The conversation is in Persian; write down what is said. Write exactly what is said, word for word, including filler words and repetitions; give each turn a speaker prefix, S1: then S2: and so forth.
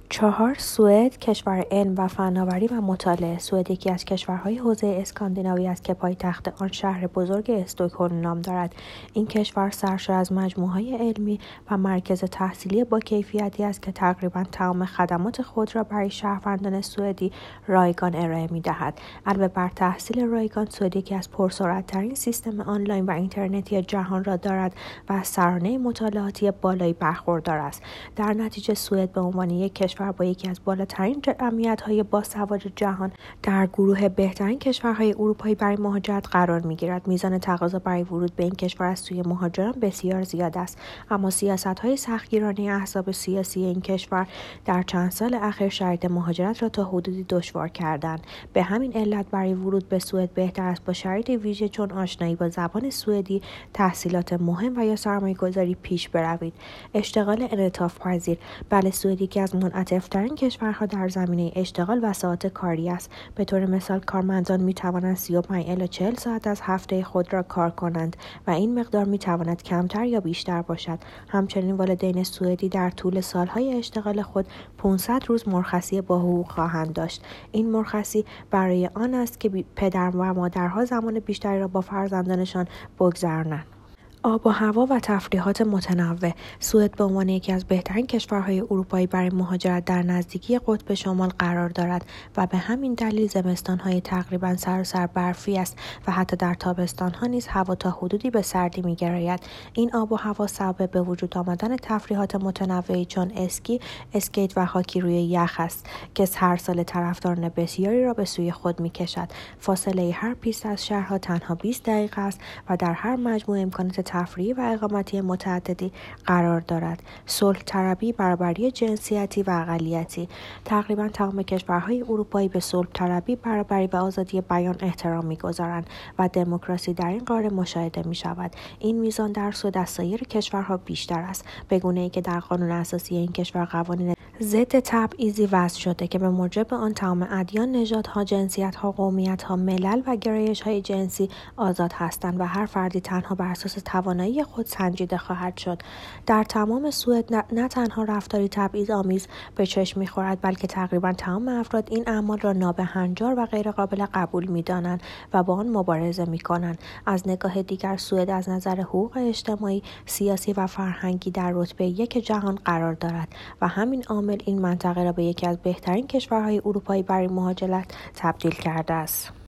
S1: چهار سوئد کشور علم و فناوری و مطالعه. سوئد یکی از کشورهای حوزه اسکاندیناوی است که پایتخت آن شهر بزرگ استکهلم نام دارد. این کشور سرشار از مجموعه‌های علمی و مرکز تحصیلی با کیفیتی است که تقریباً تمام خدمات خود را برای شهروندان سوئدی رایگان ارائه می‌دهد. علاوه بر تحصیل رایگان، سوئد یکی از پرسرعت‌ترین سیستم آنلاین و اینترنتی جهان را دارد و از سرانه مطالعاتی بالایی برخوردار است. در نتیجه سوئد به عنوان یک کشور با یکی از بالاترین جمعیت‌های باسواد جهان در گروه بهترین کشورهای اروپایی برای مهاجرت قرار می‌گیرد. میزان تقاضا برای ورود به این کشور از سوی مهاجران بسیار زیاد است، اما سیاست‌های سختگیرانه احزاب سیاسی این کشور در چند سال اخیر شرایط مهاجرت را تا حدودی دشوار کردند. به همین علت برای ورود به سوئد بهتر است با شرایط ویژه چون آشنایی با زبان سوئدی، تحصیلات مهم و یا سرمایه‌گذاری پیش بروید. اشتغال انعطاف پذیر. بله، سوئد یکی از منعطف‌ترین کشورها در زمینه اشتغال و ساعات کاری است. به طور مثال کارمندان می‌توانند سی و پنج الی چهل ساعت از هفته خود را کار کنند و این مقدار می‌تواند کمتر یا بیشتر باشد. همچنین والدین سوئدی در طول سالهای اشتغال خود پانصد روز مرخصی با حقوق خواهند داشت. این مرخصی برای آن است که پدر و مادرها زمان بیشتری را با فرزندانشان بگذرانند. آب و هوا و تفریحات متنوع. سوئد به عنوان یکی از بهترین کشورهای اروپایی برای مهاجرت در نزدیکی قطب شمال قرار دارد و به همین دلیل زمستان‌های تقریباً سراسر برفی است و حتی در تابستان‌ها نیز هوا تا حدودی به سردی می‌گراید. این آب و هوا سبب به وجود آمدن تفریحات متنوعی چون اسکی، اسکیت و هاکی روی یخ است که هر سال طرفداران بسیاری را به سوی خود می‌کشد. فاصله هر پیست از شهرها تنها بیست دقیقه است و در هر مجموعه امکانات تفریحی و اقامتی متعددی قرار دارد. صلح طلبی، برابری جنسیتی و اقلیتی. تقریبا تمام کشورهای اروپایی به صلح طلبی، برابری و آزادی بیان احترام می‌گذارند و دموکراسی در این قاره مشاهده می‌شود. این میزان در سوئد از سایر کشورها بیشتر است، به گونه‌ای که در قانون اساسی این کشور قوانین ضد تبعیضی وضع شده که به موجب آن تمام ادیان، نژادها، جنسیت‌ها، قومیت‌ها، ملل و گرایش‌های جنسی آزاد هستند و هر فردی تنها بر اساس توانایی خود سنجیده خواهد شد. در تمام سوئد نه, نه تنها رفتاری تبعیض‌آمیز به چشم می‌خورد، بلکه تقریباً تمام افراد این اعمال را نابهنجار و غیرقابل قبول می‌دانند و با آن مبارزه می‌کنند. از نگاه دیگر سوئد از نظر حقوق اجتماعی، سیاسی و فرهنگی در رتبه یک جهان قرار دارد و همین عامل این منطقه را به یکی از بهترین کشورهای اروپایی برای مهاجرت تبدیل کرده است.